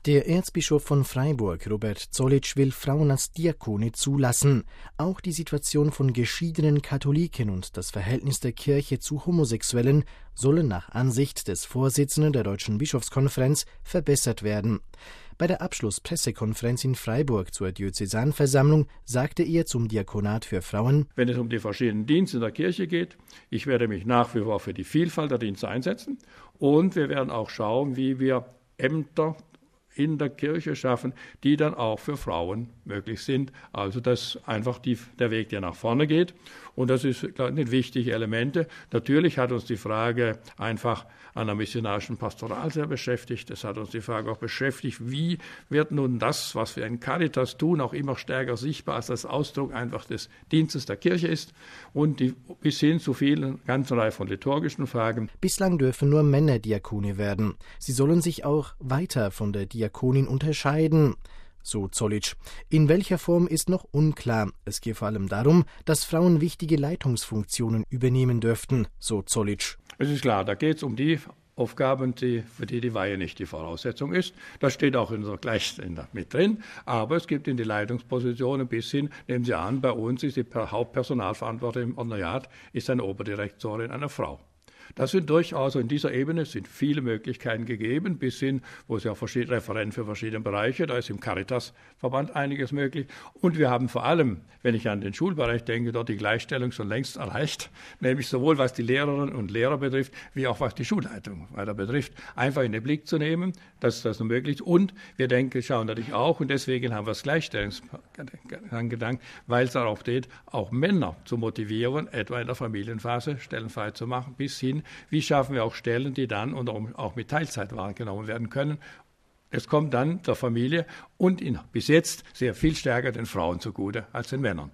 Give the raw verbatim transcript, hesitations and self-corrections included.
Der Erzbischof von Freiburg, Robert Zollitsch, will Frauen als Diakone zulassen. Auch die Situation von geschiedenen Katholiken und das Verhältnis der Kirche zu Homosexuellen sollen nach Ansicht des Vorsitzenden der Deutschen Bischofskonferenz verbessert werden. Bei der Abschlusspressekonferenz in Freiburg zur Diözesanversammlung sagte er zum Diakonat für Frauen: Wenn es um die verschiedenen Dienste in der Kirche geht, ich werde mich nach wie vor für die Vielfalt der Dienste einsetzen und wir werden auch schauen, wie wir Ämter in der Kirche schaffen, die dann auch für Frauen möglich sind. Also dass einfach die, der Weg, der nach vorne geht. Und das ist, glaube ich, wichtige Elemente. Natürlich hat uns die Frage einfach an der missionarischen Pastoral sehr beschäftigt. Es hat uns die Frage auch beschäftigt, wie wird nun das, was wir in Caritas tun, auch immer stärker sichtbar als das Ausdruck einfach des Dienstes der Kirche ist. Und die, bis hin zu vielen ganzen Reihe von liturgischen Fragen. Bislang dürfen nur Männer Diakone werden. Sie sollen sich auch weiter von der Diakonin unterscheiden, so Zollitsch. In welcher Form ist noch unklar. Es geht vor allem darum, dass Frauen wichtige Leitungsfunktionen übernehmen dürften, so Zollitsch. Es ist klar, da geht es um die Aufgaben, die, für die die Weihe nicht die Voraussetzung ist. Das steht auch in unserer Gleichstellung mit drin. Aber es gibt in die Leitungspositionen bis hin, nehmen Sie an, bei uns ist die Hauptpersonalverantwortung im Ordinariat, ist eine Oberdirektorin eine Frau. Das sind durchaus, in dieser Ebene sind viele Möglichkeiten gegeben, bis hin, wo es ja verschiedene Referenten für verschiedene Bereiche, da ist im Caritas-Verband einiges möglich. Und wir haben vor allem, wenn ich an den Schulbereich denke, dort die Gleichstellung schon längst erreicht, nämlich sowohl was die Lehrerinnen und Lehrer betrifft, wie auch was die Schulleitung weiter betrifft, einfach in den Blick zu nehmen, dass das nun möglich ist. Und wir denken, schauen natürlich auch, und deswegen haben wir das Gleichstellungsgedanken, weil es darauf geht, auch Männer zu motivieren, etwa in der Familienphase Stellen frei zu machen, bis hin, wie schaffen wir auch Stellen, die dann und auch mit Teilzeit wahrgenommen werden können. Es kommt dann der Familie und in, bis jetzt sehr viel stärker den Frauen zugute als den Männern.